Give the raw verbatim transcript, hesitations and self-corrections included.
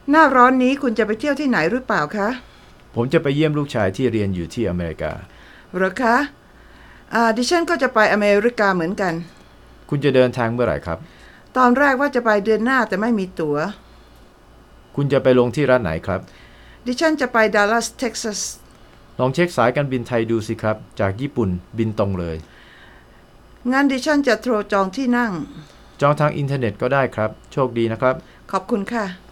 หน้าร้อนนี้คุณจะไปเที่ยวที่ไหนหรือเปล่าคะผมจะไปเยี่ยมลูกชายที่เรียนอยู่ที่อเมริกาเหรอคะอ่าดิฉันก็จะไปอเมริกาเหมือนกันคุณจะเดินทางเมื่อไหร่ครับตอนแรกว่าจะไปเดือนหน้าแต่ไม่มีตั๋วคุณจะไปลงที่รัฐไหนครับดิฉันจะไปดัลลัสเท็กซัสลองเช็คสายการบินไทยดูสิครับจากญี่ปุ่นบินตรงเลยงั้นดิฉันจะโทรจองที่นั่งจองทางอินเทอร์เน็ตก็ได้ครับโชคดีนะครับขอบคุณค่ะ